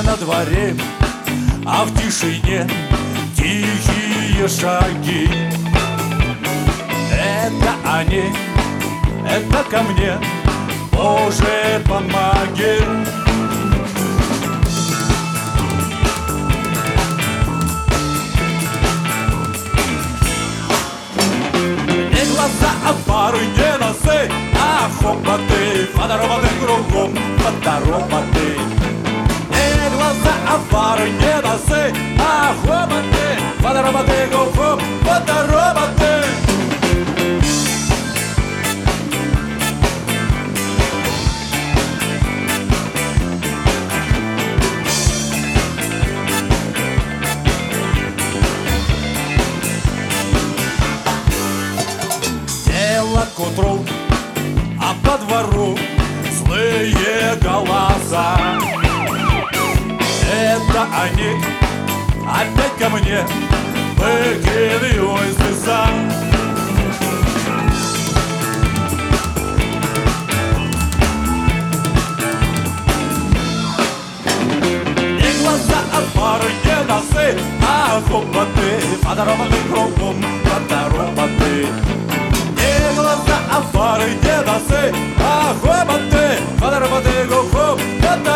на дворе, а в тишине тихие шаги. Это они, это ко мне, Боже, помоги. Не глаза, а пары, не носы, а хлопоты, фотороботы кругом, фотороботы. Не глаза, а пары, не носы, а хлопоты, фотороботы кругом, фотороботы. К утру, а по двору злые голоса. Это они опять ко мне выкидывают слеза. Не глаза, а пары, не носы, а хлопоты, фотороботы кругом, фотороботы. Не глаза, а пары, не носы, а хлопоты, фотороботы кругом, фотороботы.